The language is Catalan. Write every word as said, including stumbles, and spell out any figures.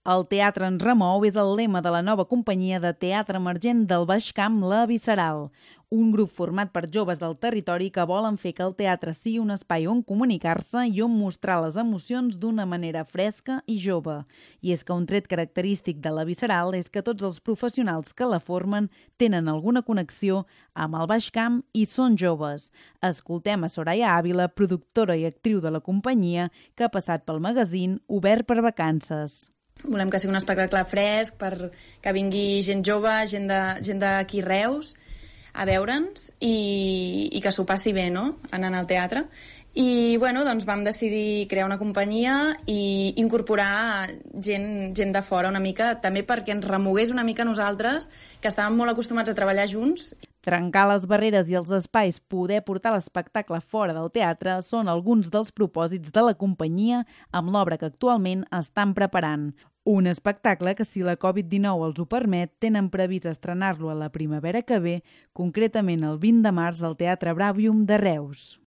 El teatre ens remou és el lema de la nova companyia de teatre emergent del Baix Camp, La Visceral, un grup format per joves del territori que volen fer que el teatre sigui un espai on comunicar-se i on mostrar les emocions d'una manera fresca i jove. I és que un tret característic de La Visceral és que tots els professionals que la formen tenen alguna connexió amb el Baix Camp i són joves. Escoltem a Soraya Ávila, productora i actriu de la companyia, que ha passat pel magazín Obert per Vacances. Volem que sigui un espectacle fresc, per que vingui gent jove, gent de, gent d'aquí Reus, a veure'ns i, i que s'ho passi bé, no?, anant al teatre. I bueno, doncs vam decidir crear una companyia i incorporar gent, gent de fora una mica, també perquè ens remogués una mica nosaltres, que estàvem molt acostumats a treballar junts. Trencar les barreres i els espais, poder portar l'espectacle fora del teatre són alguns dels propòsits de la companyia amb l'obra que actualment estan preparant. Un espectacle que, si la covid dinou els ho permet, tenen previst estrenar-lo a la primavera que ve, concretament el vint de març al Teatre Bràvium de Reus.